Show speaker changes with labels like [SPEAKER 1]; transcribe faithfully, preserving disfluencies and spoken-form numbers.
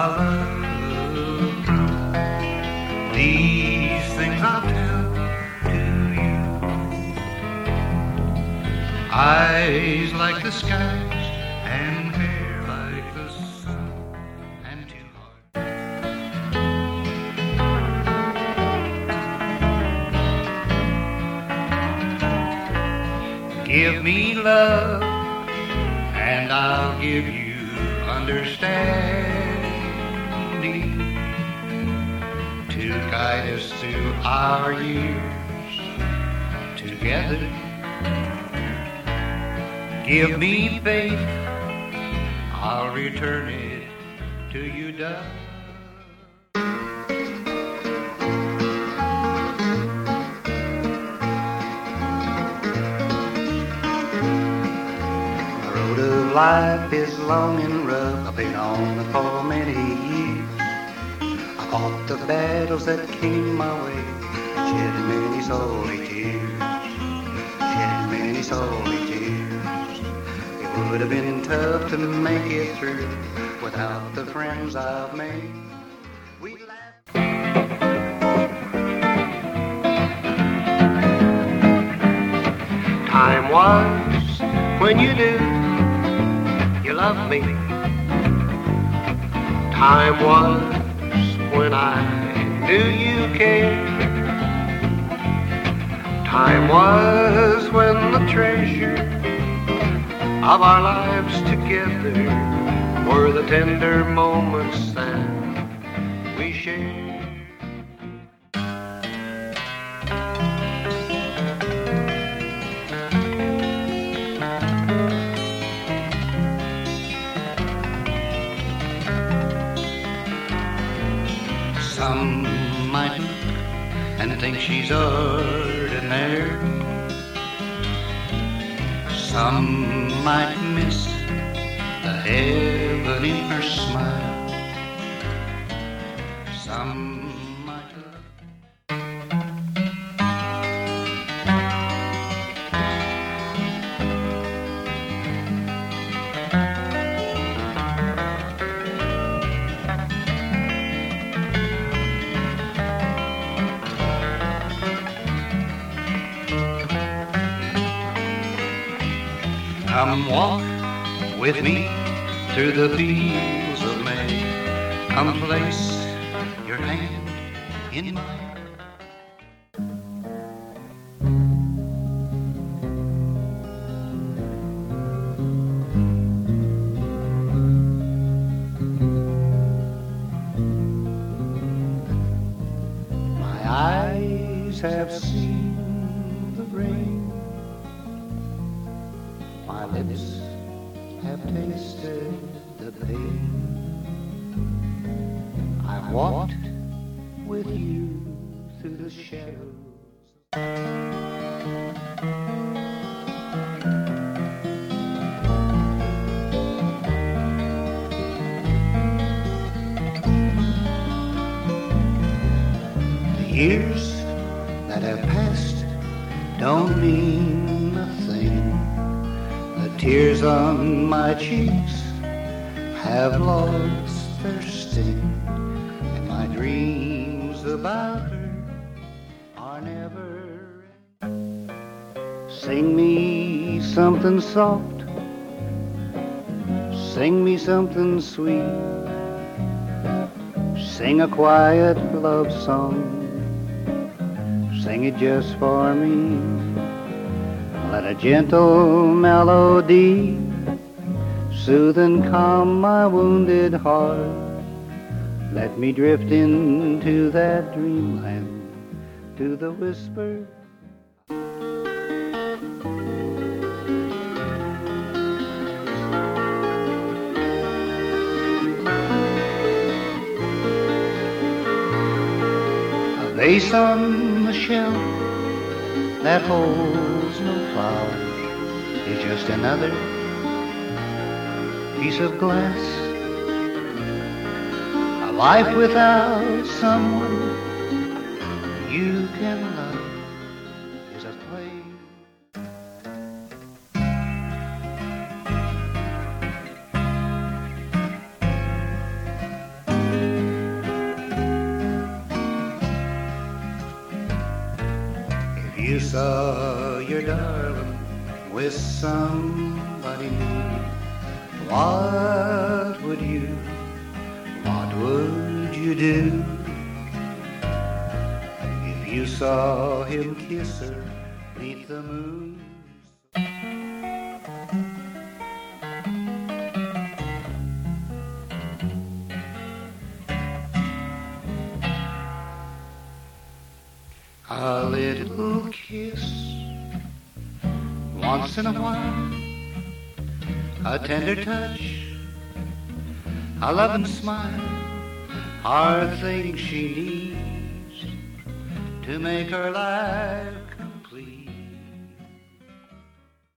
[SPEAKER 1] love come. These things I'll tell to you. Eyes like the skies and hair like the sun, and two hearts. Give me love and I'll give you understanding to guide us through our years together. Give me faith, I'll return it to you, Doug. The road of life is long and rough. I've been on it for many years. I fought the battles that came my way, shed many sorry tears, shed many sorry tears. It would have been tough to make it through without the friends I've made. We laughed. Time was when you knew you loved me. Time was when I knew you cared. Time was when the treasure of our lives together were the tender moments that we shared. Some might look and think she's ordinary. Some might miss the heaven in her smile. Some might love. Come walk with me through the fields of May. Come place your hand in mine. My eyes have seen the rain. My lips have tasted the pain. I've walked with you through the shadows. The years that have passed don't mean nothing. The tears on my cheeks have lost their sting, and my dreams about her are never ending. Sing me something soft, sing me something sweet, sing a quiet love song, sing it just for me. Let a gentle melody soothe and calm my wounded heart. Let me drift into that dreamland, to the whisper. A vase on the shelf that holds no flowers is just another piece of glass. A life without someone you can love is a play. you saw your darling with somebody new, what would you, what would you do? If you saw him kiss her beneath the moon. A little kiss once in a while, a tender touch, a loving smile are things she needs to make her life